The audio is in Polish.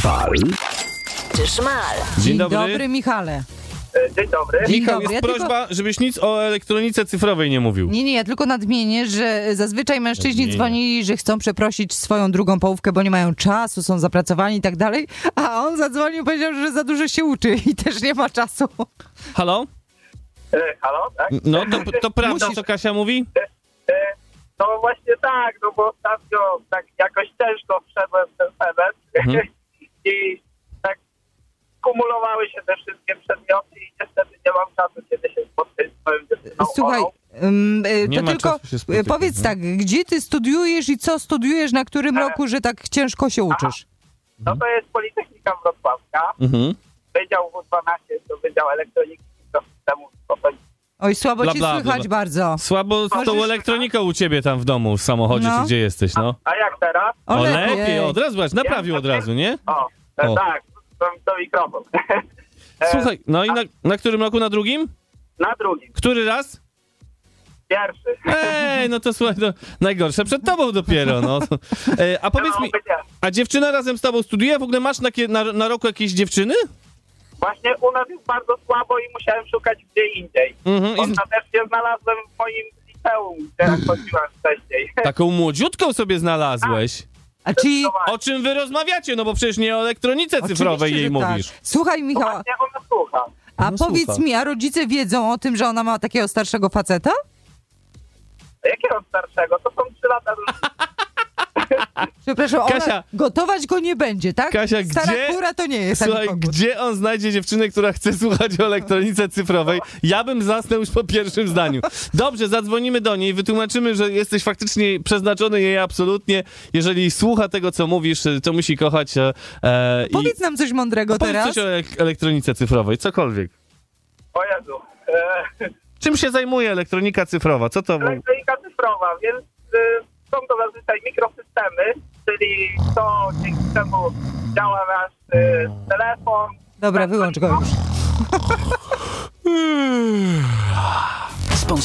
Szpal czy szmal? Dzień dobry, Michale. Dzień dobry. dobry. Michał, jest Ja prośba, żebyś nic o elektronice cyfrowej nie mówił. Nie, ja tylko nadmienię, że zazwyczaj mężczyźni dzwonili, że chcą przeprosić swoją drugą połówkę, bo nie mają czasu, są zapracowani i tak dalej, a on zadzwonił i powiedział, że za dużo się uczy i też nie ma czasu. Halo? Halo, tak? No, to prawda, co Kasia mówi? No właśnie tak, no bo ostatnio tak jakoś ciężko wszedłem w ten temat i tak kumulowały się te wszystkie przedmioty i niestety nie mam czasu, kiedy się spotkać z swoją dziewczyną. Słuchaj, Nie to ma tylko czasu się spotykać, powiedz no. tak, gdzie ty studiujesz i co studiujesz, na którym roku, że tak ciężko się uczysz? No to jest Politechnika Wrocławska, Wydział W12, to Wydział Elektroniki i Systemów. Oj, słabo Bla, ci bla, słychać bla. bardzo. Słabo z tą elektroniką u ciebie tam w domu, w samochodzie, No. czy gdzie jesteś, no? A jak teraz? O, Lepiej, od razu, zobacz, naprawił od razu, nie? O. Tak, to mikrofon. Słuchaj, no i na którym roku? Na drugim? Na drugim. Który raz? Pierwszy. No to słuchaj, no, najgorsze przed tobą dopiero, no. A powiedz mi, a dziewczyna razem z tobą studiuje? W ogóle masz na roku jakieś dziewczyny? Właśnie u nas jest bardzo słabo i musiałem szukać gdzie indziej. Ostatecznie znalazłem w moim liceum, gdzie jak chodziłem wcześniej. Taką młodziutką sobie znalazłeś. A czyli... O czym wy rozmawiacie? No bo przecież nie o elektronice cyfrowej Oczywiście, jej że tak. mówisz. Słuchaj, Michał, Właśnie ona słucha. a No, powiedz słucha. mi, a rodzice wiedzą o tym, że ona ma takiego starszego faceta? A jakiego starszego? To są 3 lata różnicy. Przepraszam, Kasia. ona gotować go nie będzie, tak? Kasia, Stara gdzie- kura to nie jest. Słuchaj, ani kogut. gdzie on znajdzie dziewczynę, która chce słuchać o elektronice cyfrowej? Ja bym zasnął już po pierwszym zdaniu. Dobrze, zadzwonimy do niej, wytłumaczymy, że jesteś faktycznie przeznaczony jej absolutnie. Jeżeli słucha tego, co mówisz, to musi kochać. Powiedz nam coś mądrego Powiedz teraz. coś o elektronice cyfrowej, cokolwiek. O Jezu. Czym się zajmuje elektronika cyfrowa? Co to? Elektronika cyfrowa, więc są to zazwyczaj mikrosystemy, czyli to dzięki czemu działa nasz telefon. Dobra, wyłącz go już.